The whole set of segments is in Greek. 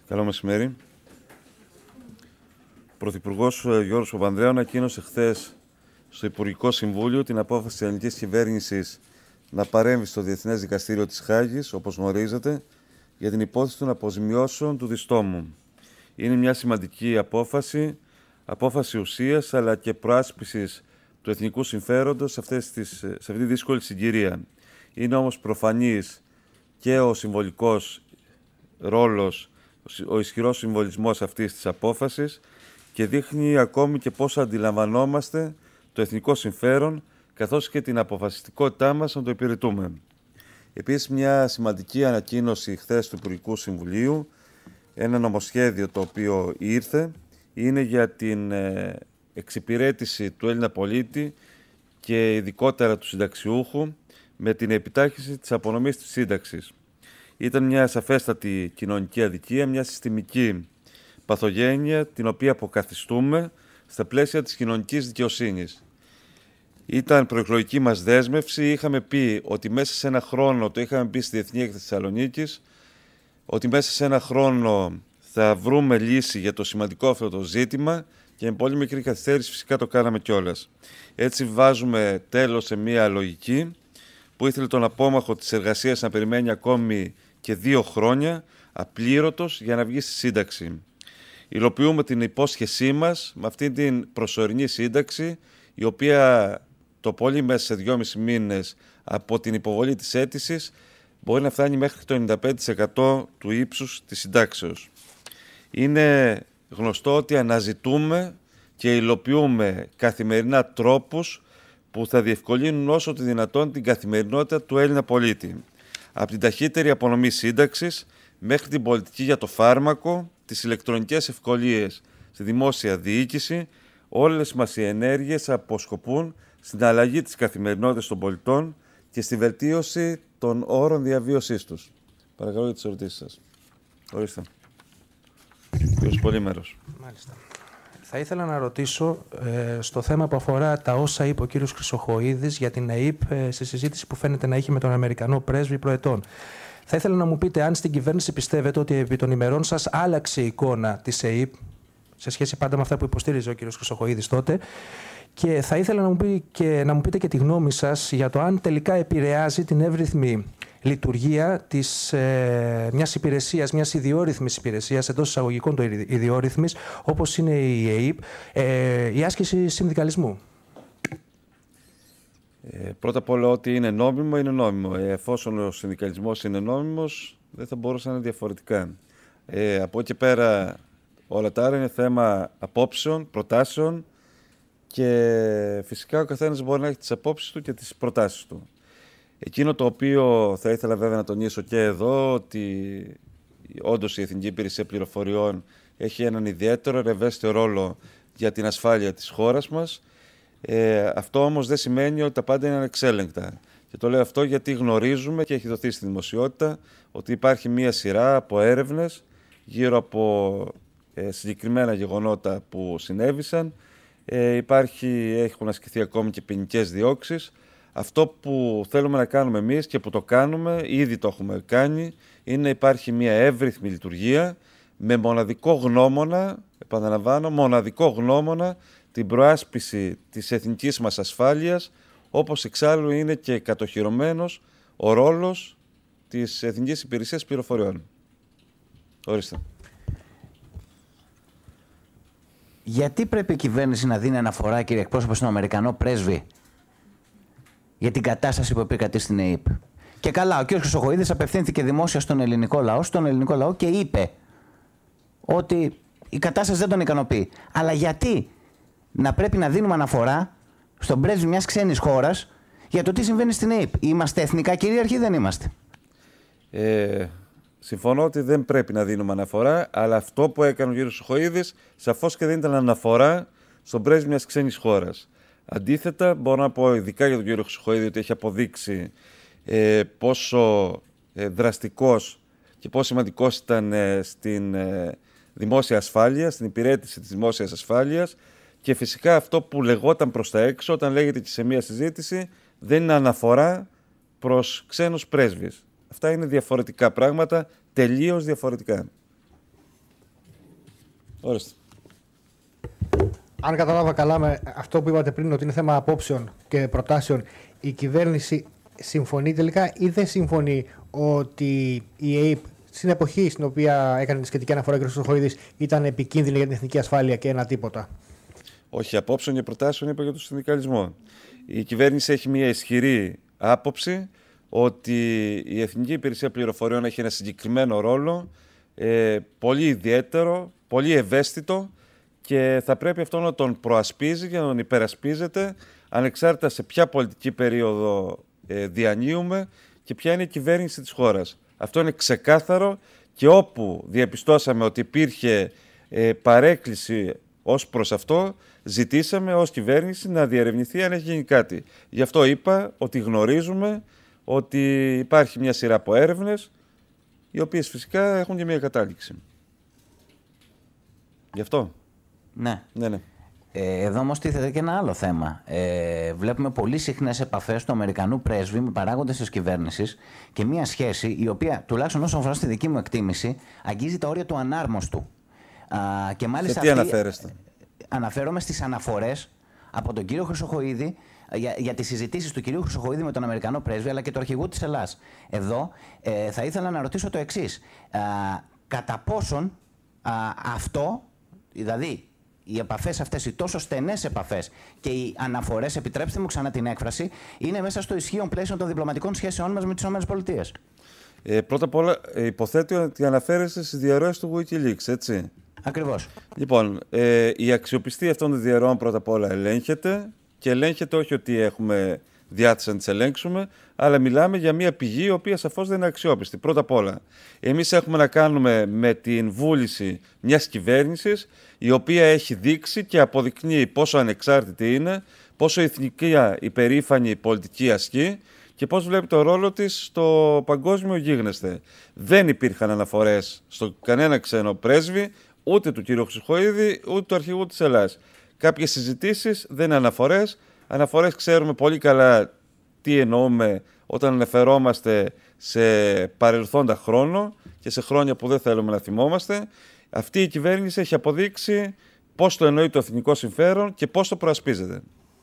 Καλό μεσημέρι. Ο Πρωθυπουργός Γιώργος Παπανδρέου ανακοίνωσε χθες στο Υπουργικό Συμβούλιο την απόφαση της ελληνικής κυβέρνησης να παρέμβει στο Διεθνές Δικαστήριο της Χάγης, όπως γνωρίζετε, για την υπόθεση των αποζημιώσεων του διστόμου. Είναι μια σημαντική απόφαση ουσίας, αλλά και προάσπισης του εθνικού συμφέροντος σε αυτή τη δύσκολη συγκυρία. Είναι όμως προφανής και ο συμβολικός ρόλος, ο ισχυρός συμβολισμός αυτής της απόφασης και δείχνει ακόμη και πώς αντιλαμβανόμαστε το εθνικό συμφέρον καθώς και την αποφασιστικότητά μας να το υπηρετούμε. Επίσης, μια σημαντική ανακοίνωση χθες του Υπουργικού Συμβουλίου, ένα νομοσχέδιο το οποίο ήρθε, είναι για την εξυπηρέτηση του Έλληνα πολίτη και ειδικότερα του συνταξιούχου με την επιτάχυνση της απονομής της σύνταξης. Ήταν μια σαφέστατη κοινωνική αδικία, μια συστημική παθογένεια την οποία αποκαθιστούμε στα πλαίσια της κοινωνικής δικαιοσύνης. Ήταν προεκλογική μας δέσμευση, είχαμε πει ότι μέσα σε ένα χρόνο, το είχαμε πει στη Διεθνή Έκθεση Θεσσαλονίκης, ότι μέσα σε ένα χρόνο θα βρούμε λύση για το σημαντικό αυτό το ζήτημα και με πολύ μικρή καθυστέρηση φυσικά το κάναμε κιόλας. Έτσι βάζουμε τέλος σε μια λογική που ήθελε τον απόμαχο της εργασίας να περιμένει ακόμη και 2 χρόνια απλήρωτος για να βγει στη σύνταξη. Υλοποιούμε την υπόσχεσή μας με αυτή την προσωρινή σύνταξη, η οποία το πολύ μέσα σε 2,5 μήνες από την υποβολή της αίτησης μπορεί να φτάνει μέχρι το 95% του ύψους της συντάξεως. Είναι γνωστό ότι αναζητούμε και υλοποιούμε καθημερινά τρόπους που θα διευκολύνουν όσο το δυνατόν την καθημερινότητα του Έλληνα πολίτη. Από την ταχύτερη απονομή σύνταξης μέχρι την πολιτική για το φάρμακο, τις ηλεκτρονικές ευκολίες στη δημόσια διοίκηση, όλες μας οι ενέργειες αποσκοπούν στην αλλαγή της καθημερινότητας των πολιτών και στη βελτίωση των όρων διαβίωσής τους. Παρακαλώ για τις ερωτήσεις σας. Ορίστε. Κύριος Πολύμερος. Μάλιστα. Θα ήθελα να ρωτήσω στο θέμα που αφορά τα όσα είπε ο κύριος Χρυσοχοΐδης για την ΑΕΠ στη συζήτηση που φαίνεται να έχει με τον Αμερικανό πρέσβη προετών. Θα ήθελα να μου πείτε αν στην κυβέρνηση πιστεύετε ότι επί των ημερών σας άλλαξε η εικόνα της ΑΕΠ σε σχέση πάντα με αυτά που υποστήριζε ο κύριος Χρυσοχοΐδης τότε. Και θα ήθελα να μου πείτε και τη γνώμη σας για το αν τελικά επηρεάζει την εύρυθμη λειτουργία μιας υπηρεσίας, μιας ιδιόρυθμης υπηρεσίας, εντός εισαγωγικών των ιδιόρυθμης, όπως είναι η ΑΕΠ, η άσκηση συνδικαλισμού. Πρώτα απ' όλα, ό,τι είναι νόμιμο, είναι νόμιμο. Εφόσον ο συνδικαλισμός είναι νόμιμος, δεν θα μπορούσε να είναι διαφορετικά. Από εκεί πέρα, όλα τα άλλα είναι θέμα απόψεων, προτάσεων και φυσικά ο καθένας μπορεί να έχει τις απόψεις του και τις προτάσεις του. Εκείνο το οποίο θα ήθελα βέβαια να τονίσω και εδώ, ότι όντως η Εθνική Υπηρεσία Πληροφοριών έχει έναν ιδιαίτερο ευαίσθητο ρόλο για την ασφάλεια της χώρας μας. Αυτό όμως δεν σημαίνει ότι τα πάντα είναι ανεξέλεγκτα. Και το λέω αυτό γιατί γνωρίζουμε και έχει δοθεί στη δημοσιότητα ότι υπάρχει μία σειρά από έρευνες γύρω από συγκεκριμένα γεγονότα που συνέβησαν. Έχουν ασκηθεί ακόμη και ποινικές διώξεις. Αυτό που θέλουμε να κάνουμε εμείς και που το κάνουμε, ήδη το έχουμε κάνει, είναι να υπάρχει μια εύρυθμη λειτουργία με μοναδικό γνώμονα, επαναλαμβάνω, μοναδικό γνώμονα την προάσπιση της εθνικής μας ασφάλειας, όπως εξάλλου είναι και κατοχυρωμένος ο ρόλος της Εθνικής Υπηρεσίας Πληροφοριών. Ορίστε. Γιατί πρέπει η κυβέρνηση να δίνει αναφορά, κύριε εκπρόσωπο, στον Αμερικανό πρέσβη για την κατάσταση που επικρατεί στην ΑΕΠ? Και καλά, ο κ. Χρυσοχοΐδης απευθύνθηκε δημόσια στον ελληνικό λαό και είπε ότι η κατάσταση δεν τον ικανοποιεί. Αλλά γιατί να πρέπει να δίνουμε αναφορά στον πρέσβη μιας ξένης χώρας για το τι συμβαίνει στην ΑΕΠ? Είμαστε εθνικά κυρίαρχοι ή δεν είμαστε? Συμφωνώ ότι δεν πρέπει να δίνουμε αναφορά, αλλά αυτό που έκανε ο κ. Χρυσοχοΐδης σαφώς και δεν ήταν αναφορά στον πρέσβη μιας ξένης χώρας. Αντίθετα, μπορώ να πω ειδικά για τον κύριο Χρυσοχοΐδη ότι έχει αποδείξει πόσο δραστικός και πόσο σημαντικός ήταν στην δημόσια ασφάλεια, στην υπηρέτηση της δημόσιας ασφάλειας και φυσικά αυτό που λεγόταν προς τα έξω, όταν λέγεται και σε μια συζήτηση, δεν είναι αναφορά προς ξένους πρέσβεις. Αυτά είναι διαφορετικά πράγματα, τελείως διαφορετικά. Ορίστε. Αν κατάλαβα καλά με αυτό που είπατε πριν, ότι είναι θέμα απόψεων και προτάσεων, η κυβέρνηση συμφωνεί τελικά ή δεν συμφωνεί ότι η ΑΕΠ στην εποχή στην οποία έκανε τη σχετική αναφορά ο κ. Χρυσοχοΐδης ήταν επικίνδυνη για την εθνική ασφάλεια και ένα τίποτα? Όχι, απόψεων και προτάσεων είπα για τον συνδικαλισμό. Η κυβέρνηση έχει μια ισχυρή άποψη ότι η Εθνική Υπηρεσία Πληροφοριών έχει ένα συγκεκριμένο ρόλο, πολύ ιδιαίτερο, πολύ ευαίσθητο, και θα πρέπει αυτό να τον προασπίζει και να τον υπερασπίζεται ανεξάρτητα σε ποια πολιτική περίοδο διανύουμε και ποια είναι η κυβέρνηση της χώρας. Αυτό είναι ξεκάθαρο, και όπου διαπιστώσαμε ότι υπήρχε παρέκκληση ως προς αυτό, ζητήσαμε ως κυβέρνηση να διερευνηθεί αν έχει γίνει κάτι. Γι' αυτό είπα ότι γνωρίζουμε ότι υπάρχει μια σειρά από έρευνες, οι οποίες φυσικά έχουν και μια κατάληξη. Γι' αυτό. Ναι. Ναι. Εδώ όμως τίθεται και ένα άλλο θέμα. Βλέπουμε πολύ συχνές επαφές του Αμερικανού πρέσβη με παράγοντες της κυβέρνησης και μια σχέση η οποία, τουλάχιστον όσον αφορά στη δική μου εκτίμηση, αγγίζει τα όρια του ανάρμοστου. Και μάλιστα σε τι αναφέρεστε? Αναφέρομαι στις αναφορές από τον κύριο Χρυσοχοΐδη για τις συζητήσεις του κυρίου Χρυσοχοΐδη με τον Αμερικανό πρέσβη αλλά και του αρχηγού της Ελλάδας. Εδώ θα ήθελα να ρωτήσω το εξής. Κατά πόσον αυτό, δηλαδή οι επαφές αυτές, οι τόσο στενές επαφές και οι αναφορές, επιτρέψτε μου ξανά την έκφραση, είναι μέσα στο ισχύον πλαίσιο των διπλωματικών σχέσεών μας με τις ΗΠΑ? Πρώτα απ' όλα, υποθέτω ότι αναφέρεστε στις διαρροές του Wikileaks, έτσι? Ακριβώς. Λοιπόν, η αξιοπιστία αυτών των διαρροών πρώτα απ' όλα ελέγχεται, και ελέγχεται όχι ότι έχουμε διάθεση να τις ελέγξουμε, αλλά μιλάμε για μια πηγή η οποία σαφώς δεν είναι αξιόπιστη. Πρώτα απ' όλα, εμείς έχουμε να κάνουμε με την βούληση μιας κυβέρνησης η οποία έχει δείξει και αποδεικνύει πόσο ανεξάρτητη είναι, πόσο εθνική υπερήφανη πολιτική ασκεί και πώς βλέπει το ρόλο της στο παγκόσμιο γίγνεσθε. Δεν υπήρχαν αναφορές στο κανένα ξένο πρέσβη, ούτε του κ. Χρυσοχοΐδη, ούτε του αρχηγού της Ελλάδας. Κάποιες συζητήσεις δεν είναι αναφορές. Αναφορές ξέρουμε πολύ καλά τι εννοούμε όταν αναφερόμαστε σε παρελθόντα χρόνο και σε χρόνια που δεν θέλουμε να θυμόμαστε. Αυτή η κυβέρνηση έχει αποδείξει πώς το εννοεί το εθνικό συμφέρον και πώς το προασπίζεται.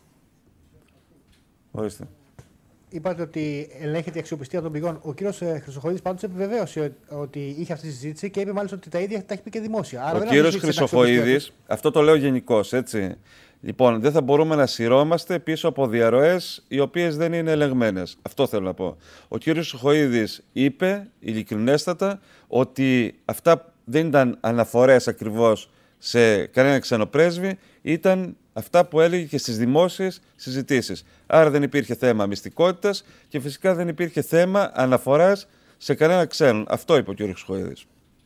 Ορίστε. Είπατε ότι ελέγχεται η αξιοπιστία των πηγών. Ο κύριος Χρυσοχοΐδης πάντως επιβεβαίωσε ότι είχε αυτή τη συζήτηση και είπε μάλιστα ότι τα ίδια τα έχει πει και δημόσια. Άρα ο κύριος Χρυσοχοΐδης, αυτό το λέω γενικώς, έτσι. Λοιπόν, δεν θα μπορούμε να σειρώμαστε πίσω από διαρροές οι οποίες δεν είναι ελεγμένες. Αυτό θέλω να πω. Ο κύριος Χρυσοχοΐδης είπε ειλικρινέστατα ότι αυτά δεν ήταν αναφορές ακριβώς σε κανένα ξενοπρέσβη, ήταν αυτά που έλεγε και στις δημόσιες συζητήσεις. Άρα δεν υπήρχε θέμα μυστικότητας και φυσικά δεν υπήρχε θέμα αναφοράς σε κανένα ξένον. Αυτό είπε ο κύριος Χρυσοχοΐδης.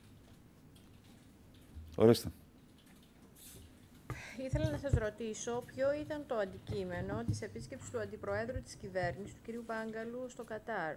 Ορίστε. Ήθελα να σας ρωτήσω ποιο ήταν το αντικείμενο της επίσκεψης του Αντιπροέδρου της Κυβέρνησης, του κ. Πάγκαλου, στο Κατάρ.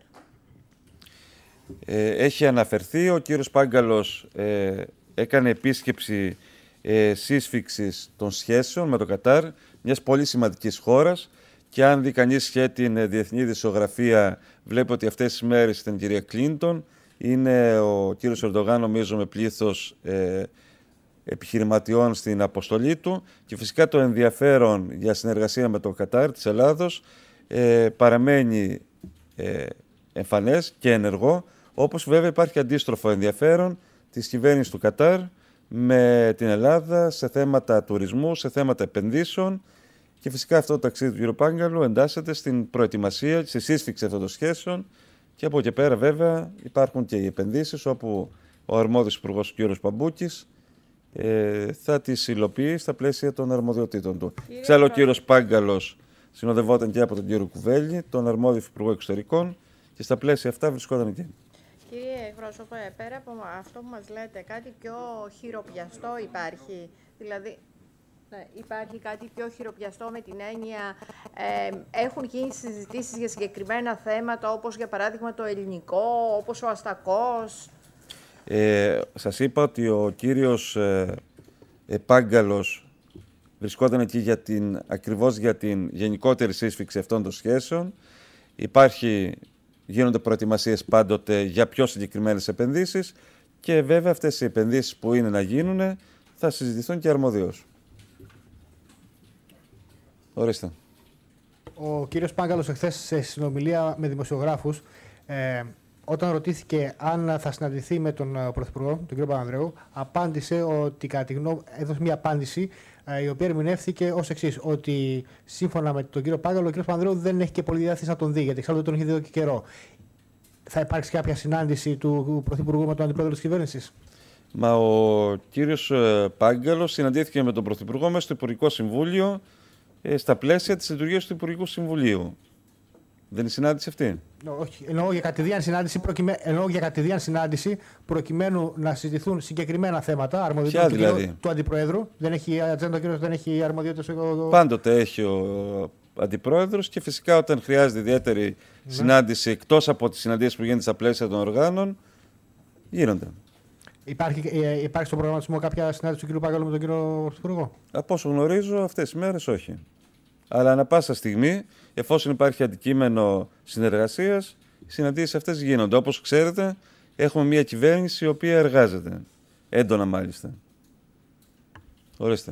Έχει αναφερθεί, ο κύριος Πάγκαλος έκανε επίσκεψη σύσφιξης των σχέσεων με το Κατάρ, μιας πολύ σημαντικής χώρας, και αν δει κανείς και την διεθνή δισογραφία, βλέπει ότι αυτές τις μέρες ήταν η κυρία Κλίντον, είναι ο κύριος Ερντογάν, νομίζω, με πλήθος επιχειρηματιών στην αποστολή του, και φυσικά το ενδιαφέρον για συνεργασία με το Κατάρ της Ελλάδος παραμένει εμφανές και ενεργό, όπως βέβαια υπάρχει αντίστροφο ενδιαφέρον της κυβέρνησης του Κατάρ με την Ελλάδα σε θέματα τουρισμού, σε θέματα επενδύσεων, και φυσικά αυτό το ταξίδι του κ. Πάγκαλου εντάσσεται στην προετοιμασία, στη σύσφυξη αυτών των σχέσεων, και από εκεί πέρα βέβαια υπάρχουν και οι επενδύσεις, όπου ο αρμόδιος υπουργός, ο κ. Παμπούκης, θα τις υλοποιεί στα πλαίσια των αρμοδιοτήτων του. Ξέρω ο κύριος Πάγκαλος συνοδευόταν και από τον κύριο Κουβέλη, τον αρμόδιο υπουργό εξωτερικών, και στα πλαίσια αυτά βρισκόταν εκεί. Κύριε εκπρόσωπε, πέρα από αυτό που μας λέτε, κάτι πιο χειροπιαστό υπάρχει? Δηλαδή, υπάρχει κάτι πιο χειροπιαστό με την έννοια έχουν γίνει συζητήσεις για συγκεκριμένα θέματα, όπως για παράδειγμα το ελληνικό, όπως ο αστακός? Σας είπα ότι ο κύριος Πάγκαλος βρισκόταν εκεί ακριβώς για την γενικότερη σύσφυξη αυτών των σχέσεων. Γίνονται προετοιμασίες πάντοτε για πιο συγκεκριμένες επενδύσεις, και βέβαια αυτές οι επενδύσεις που είναι να γίνουν θα συζητηθούν και αρμοδίως. Ορίστε. Ο κύριος Πάγκαλος εχθές σε συνομιλία με δημοσιογράφους, όταν ρωτήθηκε αν θα συναντηθεί με τον Πρωθυπουργό, τον κύριο Παπανδρέου, απάντησε ότι έδωσε μια απάντηση η οποία ερμηνεύθηκε ως εξής: ότι σύμφωνα με τον κύριο Πάγκαλο, ο κύριος Παπανδρέου δεν έχει και πολύ διάθεση να τον δει, γιατί εξάλλου τον έχει δει εδώ και καιρό. Θα υπάρξει κάποια συνάντηση του Πρωθυπουργού με τον Αντιπρόεδρο της κυβέρνησης? Μα ο κύριος Πάγκαλος συναντήθηκε με τον Πρωθυπουργό μέσα στο Υπουργικό Συμβούλιο στα πλαίσια της λειτουργίας του Υπουργικού Συμβουλίου. Δεν είναι συνάντηση αυτή? Όχι, εννοώ για κατηδίαν συνάντηση προκειμένου να συζητηθούν συγκεκριμένα θέματα, αρμοδιότητα δηλαδή? Του Αντιπροέδρου. Δεν έχει ατζέντα ο κύριος, δεν έχει αρμοδιότητες. Πάντοτε έχει ο Αντιπρόεδρος και φυσικά όταν χρειάζεται ιδιαίτερη συνάντηση εκτός από τις συναντήσεις που γίνονται στα πλαίσια των οργάνων, γίνονται. Υπάρχει στον προγραμματισμό κάποια συνάντηση του κ. Πάγκαλου με τον κύριο Πρωθυπουργό? Από όσο γνωρίζω, αυτές τις μέρες όχι. Αλλά ανά πάσα στιγμή, εφόσον υπάρχει αντικείμενο συνεργασίας, οι συναντήσεις αυτές γίνονται. Όπως ξέρετε, έχουμε μια κυβέρνηση η οποία εργάζεται. Έντονα μάλιστα. Ορίστε.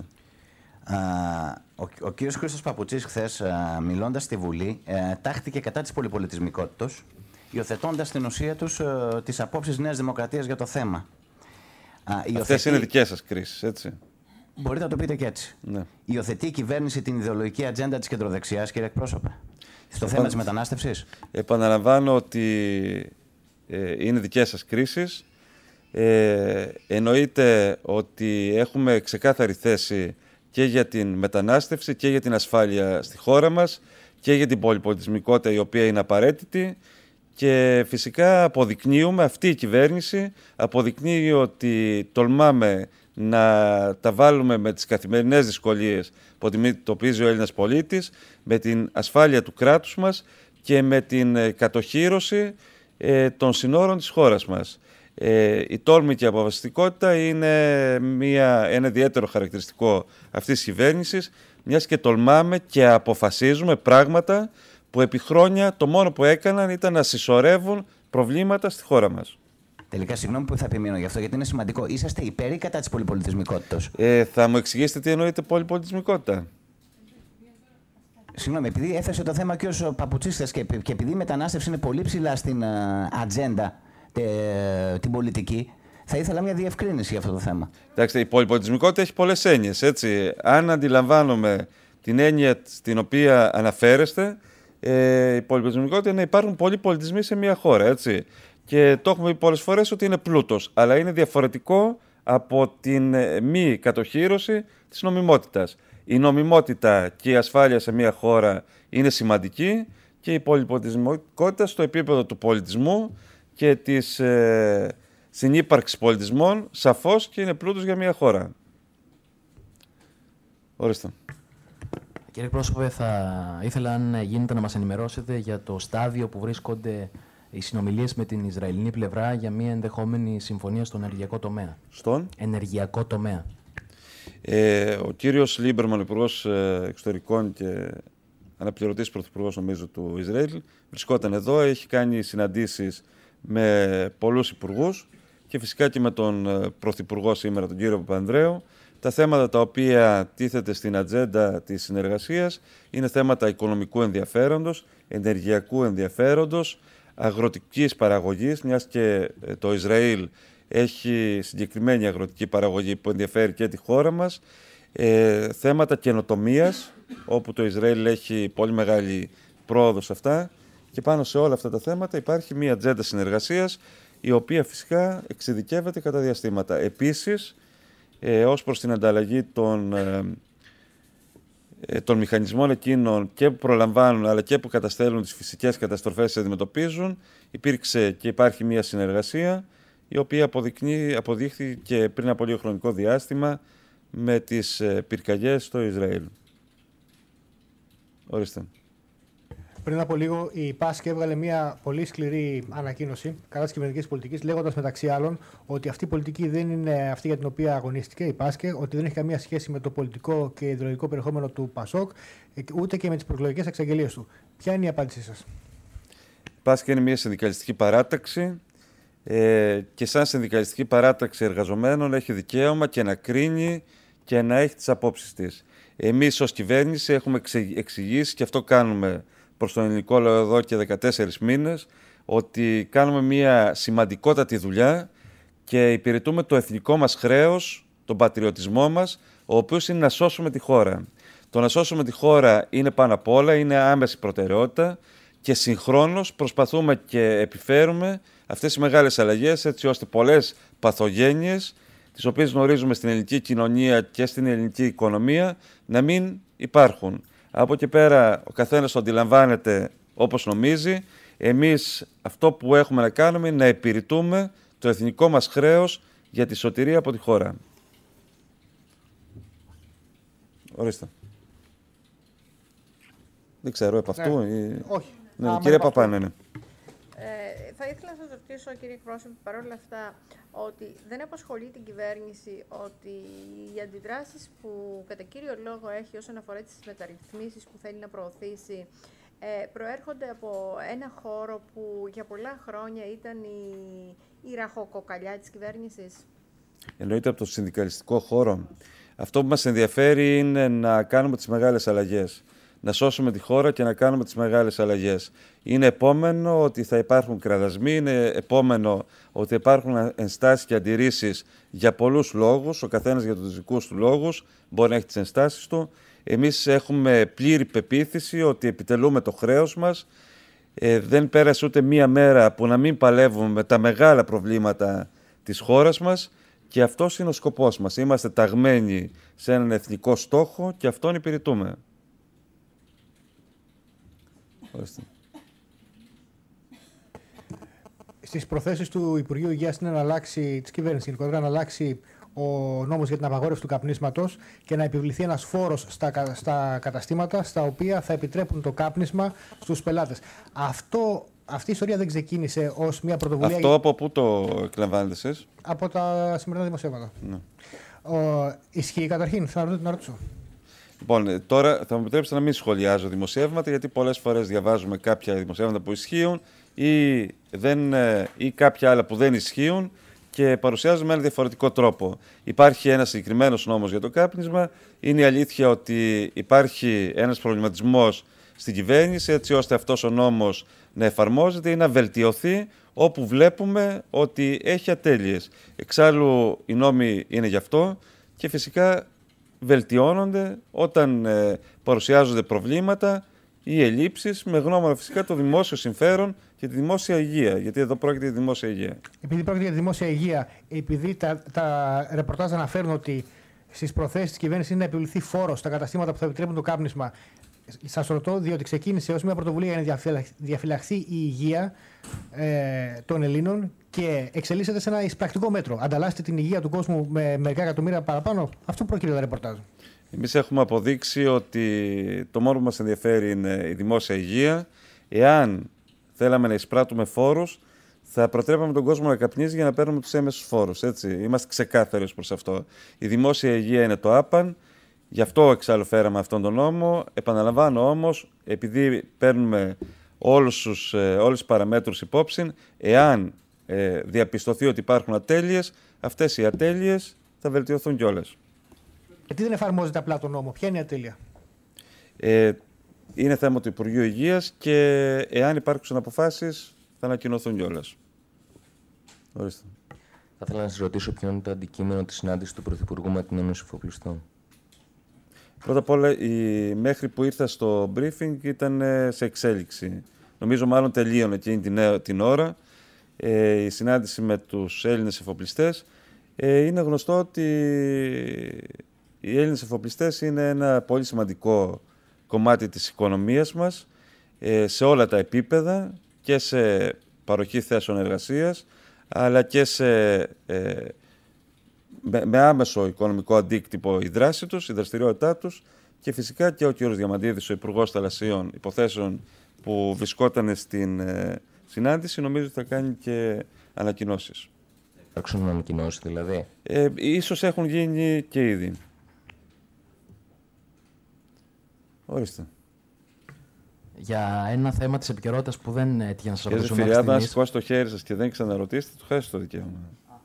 Ο κύριος Χρήστος Παπουτσής χθες, μιλώντας στη Βουλή, τάχθηκε κατά της πολυπολιτισμικότητας, υιοθετώντας στην ουσία τους τις απόψεις Νέας Δημοκρατίας για το θέμα. Αυτές είναι δικές σας κρίσεις, έτσι? Μπορείτε να το πείτε και έτσι. Ναι. Υιοθετεί η κυβέρνηση την ιδεολογική ατζέντα της κεντροδεξιάς, κύριε εκπρόσωπε, στο θέμα της μετανάστευσης? Επαναλαμβάνω ότι είναι δικές σας κρίσεις. Εννοείται ότι έχουμε ξεκάθαρη θέση και για την μετανάστευση και για την ασφάλεια στη χώρα μας και για την πολυπολιτισμικότητα, η οποία είναι απαραίτητη. Και φυσικά αποδεικνύουμε, αυτή η κυβέρνηση αποδεικνύει ότι τολμάμε να τα βάλουμε με τις καθημερινές δυσκολίες που αντιμετωπίζει ο Έλληνας πολίτης, με την ασφάλεια του κράτους μας και με την κατοχύρωση των συνόρων της χώρας μας. Η τόλμη και η αποφασιστικότητα είναι ένα ιδιαίτερο χαρακτηριστικό αυτής της κυβέρνησης, μιας και τολμάμε και αποφασίζουμε πράγματα που επί χρόνια το μόνο που έκαναν ήταν να συσσωρεύουν προβλήματα στη χώρα μας. Τελικά, συγγνώμη που θα επιμείνω γι' αυτό, γιατί είναι σημαντικό. Είσαστε υπέρ ή κατά της πολυπολιτισμικότητας? Θα μου εξηγήσετε τι εννοείται πολυπολιτισμικότητα? Συγγνώμη, επειδή έθεσε το θέμα και ο Παπουτσής και επειδή η μετανάστευση είναι πολύ ψηλά στην ατζέντα την πολιτική, θα ήθελα μια διευκρίνηση για αυτό το θέμα. Εντάξει, η πολυπολιτισμικότητα έχει πολλές έννοιες, έτσι. Αν αντιλαμβάνομαι την έννοια στην οποία αναφέρεστε, η πολυπολιτισμικότητα είναι να υπάρχουν πολλοί πολιτισμοί σε μια χώρα, έτσι. Και το έχουμε πει πολλές φορές ότι είναι πλούτος, αλλά είναι διαφορετικό από την μη κατοχύρωση της νομιμότητας. Η νομιμότητα και η ασφάλεια σε μια χώρα είναι σημαντική και η πολυπολιτισμικότητα στο επίπεδο του πολιτισμού και της συνύπαρξης πολιτισμών σαφώς και είναι πλούτος για μια χώρα. Ορίστε. Κύριε πρόσωπε, θα ήθελα αν γίνεται να μας ενημερώσετε για το στάδιο που βρίσκονται οι συνομιλίες με την Ισραηλινή πλευρά για μια ενδεχόμενη συμφωνία στον ενεργειακό τομέα. Στον ενεργειακό τομέα. Ο κύριος Λίμπερμαν, υπουργός εξωτερικών και αναπληρωτής πρωθυπουργός νομίζω του Ισραήλ, βρισκόταν εδώ, έχει κάνει συναντήσεις με πολλούς υπουργούς και φυσικά και με τον πρωθυπουργό σήμερα, τον κύριο Παπανδρέου. Τα θέματα τα οποία τίθεται στην ατζέντα της συνεργασίας είναι θέματα οικονομικού ενδιαφέροντος, ενεργειακού ενδιαφέροντος, αγροτικής παραγωγής, μιας και το Ισραήλ έχει συγκεκριμένη αγροτική παραγωγή που ενδιαφέρει και τη χώρα μας, θέματα καινοτομίας, όπου το Ισραήλ έχει πολύ μεγάλη πρόοδο σε αυτά, και πάνω σε όλα αυτά τα θέματα υπάρχει μια ατζέντα συνεργασίας, η οποία φυσικά εξειδικεύεται κατά διαστήματα. Επίσης, ως προς την ανταλλαγή των μηχανισμών εκείνων και που προλαμβάνουν αλλά και που καταστέλνουν τις φυσικές καταστροφές που αντιμετωπίζουν, υπήρξε και υπάρχει μια συνεργασία η οποία αποδείχθηκε πριν από λίγο χρονικό διάστημα με τις πυρκαγιές στο Ισραήλ. Ορίστε. Πριν από λίγο η ΠΑΣΚ έβγαλε μια πολύ σκληρή ανακοίνωση κατά της κυβερνητικής πολιτικής, λέγοντας μεταξύ άλλων ότι αυτή η πολιτική δεν είναι αυτή για την οποία αγωνίστηκε η ΠΑΣΚ, ότι δεν έχει καμία σχέση με το πολιτικό και ιδεολογικό περιεχόμενο του ΠΑΣΟΚ, ούτε και με τις προεκλογικές εξαγγελίες του. Ποια είναι η απάντησή σας? Η ΠΑΣΚ είναι μια συνδικαλιστική παράταξη και σαν συνδικαλιστική παράταξη εργαζομένων έχει δικαίωμα και να κρίνει και να έχει τις απόψεις της. Εμείς ως κυβέρνηση έχουμε εξηγήσει, και αυτό κάνουμε προς τον ελληνικό λαό εδώ και 14 μήνες, ότι κάνουμε μια σημαντικότατη δουλειά και υπηρετούμε το εθνικό μας χρέος, τον πατριωτισμό μας, ο οποίος είναι να σώσουμε τη χώρα. Το να σώσουμε τη χώρα είναι πάνω απ' όλα, είναι άμεση προτεραιότητα και συγχρόνως προσπαθούμε και επιφέρουμε αυτές οι μεγάλες αλλαγές, έτσι ώστε πολλές παθογένειες, τις οποίες γνωρίζουμε στην ελληνική κοινωνία και στην ελληνική οικονομία, να μην υπάρχουν. Από εκεί πέρα ο καθένας το αντιλαμβάνεται όπως νομίζει. Εμείς αυτό που έχουμε να κάνουμε είναι να υπηρετούμε το εθνικό μας χρέος για τη σωτηρία από τη χώρα. Ορίστε. Δεν ξέρω, επ' αυτού. Όχι. Ναι, κύριε Παπάνε, ναι. Θα ήθελα να σας ρωτήσω, κύριε εκπρόσωπε, παρόλα αυτά, ότι δεν απασχολεί την κυβέρνηση ότι οι αντιδράσεις που κατά κύριο λόγο έχει όσον αφορά τις μεταρρυθμίσεις που θέλει να προωθήσει προέρχονται από ένα χώρο που για πολλά χρόνια ήταν η ραχοκοκαλιά της κυβέρνησης. Εννοείται από το συνδικαλιστικό χώρο. Αυτό που μας ενδιαφέρει είναι να κάνουμε τις μεγάλες αλλαγές. Να σώσουμε τη χώρα και να κάνουμε τις μεγάλες αλλαγές. Είναι επόμενο ότι θα υπάρχουν κραδασμοί, είναι επόμενο ότι υπάρχουν ενστάσεις και αντιρρήσεις για πολλούς λόγους, ο καθένας για τους δικούς του λόγους μπορεί να έχει τις ενστάσεις του. Εμείς έχουμε πλήρη πεποίθηση ότι επιτελούμε το χρέος μας. Δεν πέρασε ούτε μία μέρα που να μην παλεύουμε με τα μεγάλα προβλήματα της χώρας μας και αυτός είναι ο σκοπός μας. Είμαστε ταγμένοι σε έναν εθνικό στόχο και αυτόν υπηρετούμε. Στις προθέσεις του Υπουργείου Υγείας είναι να αλλάξει, της κυβέρνησης γενικότερα, να αλλάξει ο νόμος για την απαγόρευση του καπνίσματος και να επιβληθεί ένας φόρος στα καταστήματα στα οποία θα επιτρέπουν το κάπνισμα στους πελάτες. Αυτή η ιστορία δεν ξεκίνησε ως μια πρωτοβουλία. Αυτό από πού το εκλαμβάνετε εσείς? Από τα σημερινά δημοσιεύματα. Ναι. Ισχύει καταρχήν, θα να ρωτήσω. Λοιπόν, τώρα θα μου επιτρέψετε να μην σχολιάζω δημοσιεύματα, γιατί πολλές φορές διαβάζουμε κάποια δημοσιεύματα που ισχύουν ή κάποια άλλα που δεν ισχύουν και παρουσιάζουμε με ένα διαφορετικό τρόπο. Υπάρχει ένας συγκεκριμένος νόμος για το κάπνισμα. Είναι η αλήθεια ότι υπάρχει ένας προβληματισμός στην κυβέρνηση, έτσι ώστε αυτός ο νόμος να εφαρμόζεται ή να βελτιωθεί όπου βλέπουμε ότι έχει ατέλειες. Εξάλλου, οι νόμοι είναι γι' αυτό και φυσικά βελτιώνονται όταν παρουσιάζονται προβλήματα ή ελλείψεις με γνώμονα φυσικά το δημόσιο συμφέρον και τη δημόσια υγεία. Γιατί εδώ πρόκειται για τη δημόσια υγεία. Επειδή πρόκειται για τη δημόσια υγεία, επειδή τα ρεπορτάζ αναφέρουν ότι στις προθέσεις της κυβέρνησης είναι να επιβληθεί φόρος στα καταστήματα που θα επιτρέπουν το κάπνισμα, σας ρωτώ, διότι ξεκίνησε ως μια πρωτοβουλία για να διαφυλαχθεί η υγεία των Ελλήνων και εξελίσσεται σε ένα εισπρακτικό μέτρο. Ανταλλάσσετε την υγεία του κόσμου με μερικά εκατομμύρια παραπάνω. Αυτό πρόκειται τα ρεπορτάζ. Εμείς έχουμε αποδείξει ότι το μόνο που μας ενδιαφέρει είναι η δημόσια υγεία. Εάν θέλαμε να εισπράττουμε φόρους, θα προτρέπαμε τον κόσμο να καπνίζει για να παίρνουμε τους έμεσους φόρους. Έτσι. Είμαστε ξεκάθαροι προς αυτό. Η δημόσια υγεία είναι το άπαν. Γι' αυτό εξάλλου φέραμε αυτόν τον νόμο. Επαναλαμβάνω όμως, επειδή παίρνουμε όλες τις παραμέτρους υπόψη, εάν διαπιστωθεί ότι υπάρχουν ατέλειες, αυτές οι ατέλειες θα βελτιωθούν κιόλας. Γιατί δεν εφαρμόζεται απλά το νόμο, ποια είναι η ατέλεια? Είναι θέμα του Υπουργείου Υγείας και εάν υπάρξουν αποφάσεις θα ανακοινωθούν κιόλας. Ορίστε. Θα ήθελα να σας ρωτήσω ποιο είναι το αντικείμενο της συνάντησης του Πρωθυπουργού με την Ένωση Εφοπλιστών. Πρώτα απ' όλα, μέχρι που ήρθα στο briefing ήταν σε εξέλιξη. Νομίζω μάλλον τελείωνε εκείνη την ώρα η συνάντηση με τους Έλληνες εφοπλιστές. Είναι γνωστό ότι οι Έλληνες εφοπλιστές είναι ένα πολύ σημαντικό κομμάτι της οικονομίας μας σε όλα τα επίπεδα και σε παροχή θέσεων εργασίας, αλλά και με άμεσο οικονομικό αντίκτυπο η δράση τους, η δραστηριότητά τους και φυσικά και ο κ. Διαμαντίδης, ο Υπουργός Θαλασσίων Υποθέσεων που βρισκόταν στην συνάντηση, νομίζω ότι θα κάνει και ανακοινώσεις. Υπάρξουν ανακοινώσεις δηλαδή? Ίσως έχουν γίνει και ήδη. Ορίστε. για ένα θέμα της επικαιρότητας που δεν έτυχε να σας ρωτήσω μέχρι Φυριάδο, αν στιγμής. σηκώσει το χέρι σας και δεν ξαναρωτήσετε, του χάσετε το δικαίωμα.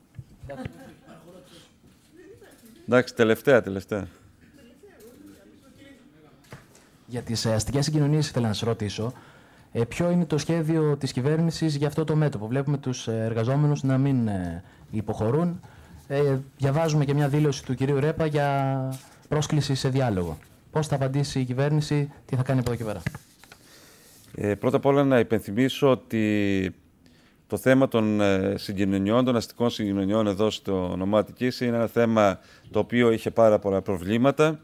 Εντάξει, τελευταία. Για τις αστικές συγκοινωνίες ήθελα να σας ρωτήσω. Ποιο είναι το σχέδιο της κυβέρνησης για αυτό το μέτωπο? Βλέπουμε τους εργαζόμενους να μην υποχωρούν. Διαβάζουμε και μια δήλωση του κυρίου Ρέπα για πρόσκληση σε διάλογο. Πώς θα απαντήσει η κυβέρνηση, τι θα κάνει από εδώ και πέρα? Πρώτα απ' όλα να υπενθυμίσω ότι το θέμα των συγκοινωνιών, των αστικών συγκοινωνιών εδώ στο όνομά Αττικής είναι ένα θέμα το οποίο είχε πάρα πολλά προβλήματα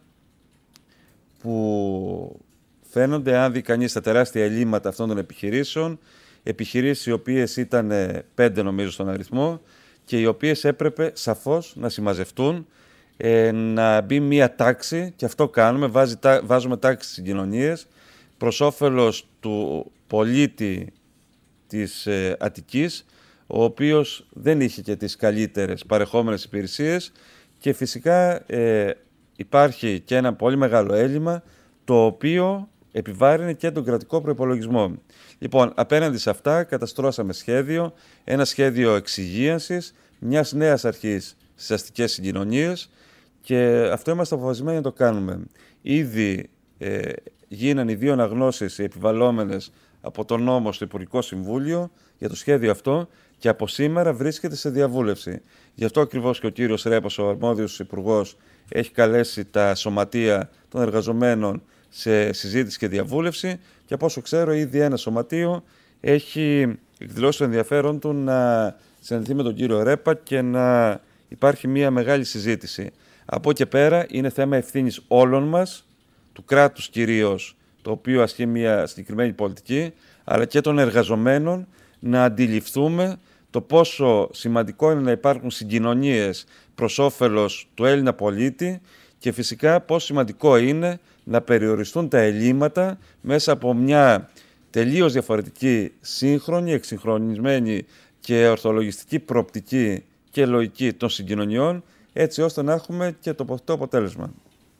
που φαίνονται, αν δει κανείς τα τεράστια ελλείμματα αυτών των επιχειρήσεων, επιχειρήσεις οι οποίες ήταν 5 νομίζω στον αριθμό και οι οποίες έπρεπε σαφώς να συμμαζευτούν, να μπει μία τάξη, και αυτό κάνουμε, βάζουμε τάξη στις συγκοινωνίες προς όφελος του πολίτη της Αττικής, ο οποίος δεν είχε και τις καλύτερες παρεχόμενες υπηρεσίες, και φυσικά υπάρχει και ένα πολύ μεγάλο έλλειμμα το οποίο επιβάρυνε και τον κρατικό προϋπολογισμό. Λοιπόν, απέναντι σε αυτά καταστρώσαμε σχέδιο, ένα σχέδιο εξυγίανσης μιας νέας αρχής στις αστικές συγκοινωνίες, και αυτό είμαστε αποφασισμένοι να το κάνουμε. Ήδη γίνανε οι 2 αναγνώσεις επιβαλλόμενες από τον νόμο στο Υπουργικό Συμβούλιο για το σχέδιο αυτό, και από σήμερα βρίσκεται σε διαβούλευση. Γι' αυτό ακριβώς και ο κύριος Ρέπας, ο αρμόδιος υπουργός, έχει καλέσει τα σωματεία των εργαζομένων σε συζήτηση και διαβούλευση, και από όσο ξέρω ήδη ένα σωματείο έχει εκδηλώσει το ενδιαφέρον του να συναντηθεί με τον κύριο Ρέπα και να υπάρχει μια μεγάλη συζήτηση. Από εκεί πέρα είναι θέμα ευθύνης όλων μας, του κράτους κυρίως, το οποίο ασκεί μια συγκεκριμένη πολιτική, αλλά και των εργαζομένων, να αντιληφθούμε το πόσο σημαντικό είναι να υπάρχουν συγκοινωνίες προς όφελος του Έλληνα πολίτη, και φυσικά πόσο σημαντικό είναι να περιοριστούν τα ελλείμματα μέσα από μια τελείως διαφορετική, σύγχρονη, εξυγχρονισμένη και ορθολογιστική προοπτική και λογική των συγκοινωνιών, έτσι ώστε να έχουμε και το αποτέλεσμα.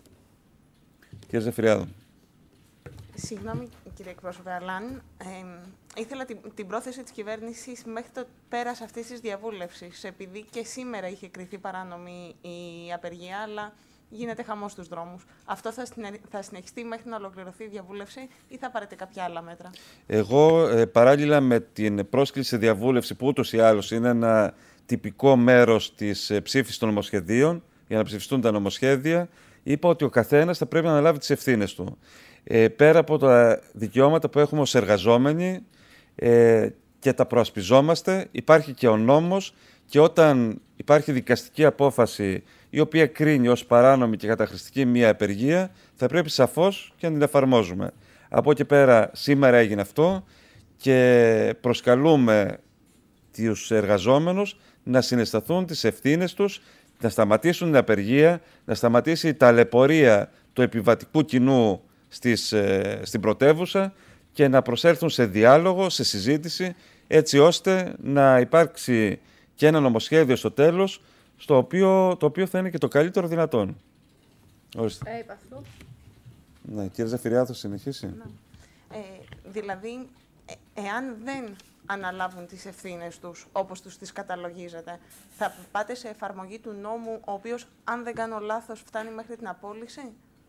Κύριε Ζεφυριάδο. Συγγνώμη, κύριε εκπρόσωπε, αλλά ήθελα την πρόθεση της κυβέρνησης μέχρι το πέρας αυτής της διαβούλευσης, επειδή και σήμερα είχε κριθεί παράνομη η απεργία, αλλά γίνεται χαμός στους δρόμους. Αυτό θα συνεχιστεί μέχρι να ολοκληρωθεί η διαβούλευση ή θα πάρετε κάποια άλλα μέτρα? Εγώ, παράλληλα με την πρόσκληση σε διαβούλευση, που ούτως ή άλλως είναι ένα τυπικό μέρος της ψήφισης των νομοσχεδίων, για να ψηφιστούν τα νομοσχέδια, είπα ότι ο καθένας θα πρέπει να αναλάβει τις ευθύνες του. Πέρα από τα δικαιώματα που έχουμε ως εργαζόμενοι και τα προασπιζόμαστε, υπάρχει και ο νόμος, και όταν υπάρχει δικαστική απόφαση η οποία κρίνει ως παράνομη και καταχρηστική μία απεργία, θα πρέπει σαφώς και να την εφαρμόζουμε. Από εκεί πέρα σήμερα έγινε αυτό, και προσκαλούμε τους εργαζόμενους να συναισθανθούν τις ευθύνες τους, να σταματήσουν την απεργία, να σταματήσει η ταλαιπωρία του επιβατικού κοινού στην πρωτεύουσα, και να προσέλθουν σε διάλογο, σε συζήτηση, έτσι ώστε να υπάρξει και ένα νομοσχέδιο στο τέλος, το οποίο θα είναι και το καλύτερο δυνατόν. Ορίστε. Ναι, κύριε Ζαφυριάδο, θα συνεχίσει. Ναι. Δηλαδή, εάν δεν αναλάβουν τις ευθύνες τους, όπως τους τις καταλογίζετε, θα πάτε σε εφαρμογή του νόμου, ο οποίος, αν δεν κάνω λάθος, φτάνει μέχρι την απόλυση?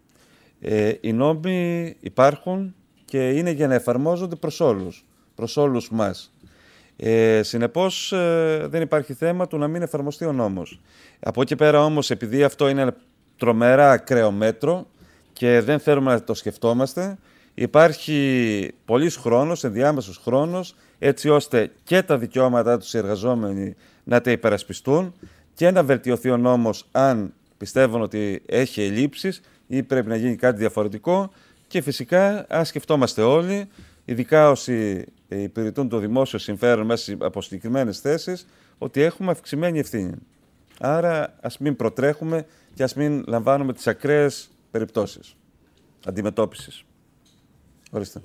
Οι νόμοι υπάρχουν και είναι για να εφαρμόζονται προς όλους μας. Συνεπώς, δεν υπάρχει θέμα του να μην εφαρμοστεί ο νόμος. Από εκεί πέρα όμως, επειδή αυτό είναι ένα τρομερά ακραίο μέτρο και δεν θέλουμε να το σκεφτόμαστε, υπάρχει πολύς χρόνος, ενδιάμεσος χρόνος, έτσι ώστε και τα δικαιώματά τους οι εργαζόμενοι να τα υπερασπιστούν και να βελτιωθεί ο νόμος αν πιστεύουν ότι έχει ελλείψεις ή πρέπει να γίνει κάτι διαφορετικό, και φυσικά ας σκεφτόμαστε όλοι, ειδικά όσοι υπηρετούν το δημόσιο συμφέρον μέσα από συγκεκριμένες θέσεις, ότι έχουμε αυξημένη ευθύνη. Άρα ας μην προτρέχουμε και ας μην λαμβάνουμε τις ακραίες περιπτώσεις αντιμετώπισης. Ορίστε.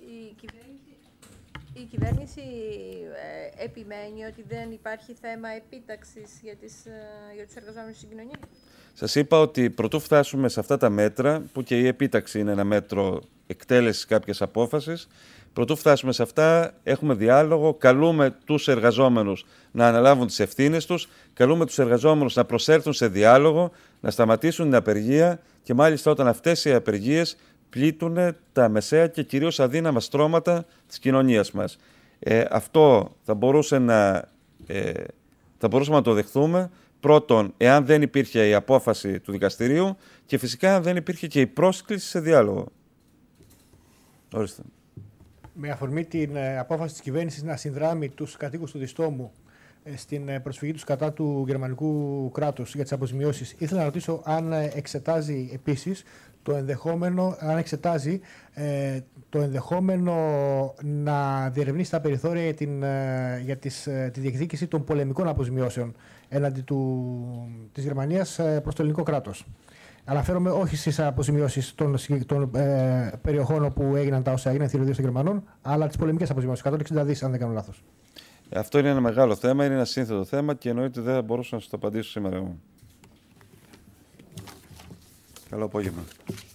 Η κυβέρνηση επιμένει ότι δεν υπάρχει θέμα επίταξης για τους εργαζόμενους στην κοινωνία. Σας είπα ότι προτού φτάσουμε σε αυτά τα μέτρα, που και η επίταξη είναι ένα μέτρο εκτέλεσης κάποιας απόφασης, Προτού φτάσουμε σε αυτά, έχουμε διάλογο, καλούμε τους εργαζόμενους να αναλάβουν τις ευθύνες τους, καλούμε τους εργαζόμενους να προσέλθουν σε διάλογο, να σταματήσουν την απεργία και μάλιστα όταν αυτές οι απεργίες πλήττουν τα μεσαία και κυρίως αδύναμα στρώματα της κοινωνίας μας. Αυτό θα μπορούσαμε να το δεχθούμε, πρώτον, εάν δεν υπήρχε η απόφαση του δικαστηρίου και φυσικά αν δεν υπήρχε και η πρόσκληση σε διάλογο. Ορίστε. Με αφορμή την απόφαση της κυβέρνησης να συνδράμει τους κατοίκους του Διστόμου στην προσφυγή τους κατά του γερμανικού κράτους για τις αποζημιώσεις, ήθελα να ρωτήσω αν εξετάζει επίσης αν εξετάζει το ενδεχόμενο να διερευνήσει τα περιθώρια για τη διεκδίκηση των πολεμικών αποζημιώσεων έναντι της Γερμανίας προς το ελληνικό κράτος. Αναφέρομαι όχι στις αποζημιώσεις των περιοχών όπου έγιναν τα όσα έγιναν, θηροδίες των Γερμανών, αλλά τις πολεμικές αποζημιώσεις, 160 δις, αν δεν κάνω λάθος. Αυτό είναι ένα μεγάλο θέμα, είναι ένα σύνθετο θέμα και εννοείται δεν θα μπορούσα να σας το απαντήσω σήμερα εγώ. Καλό απόγευμα.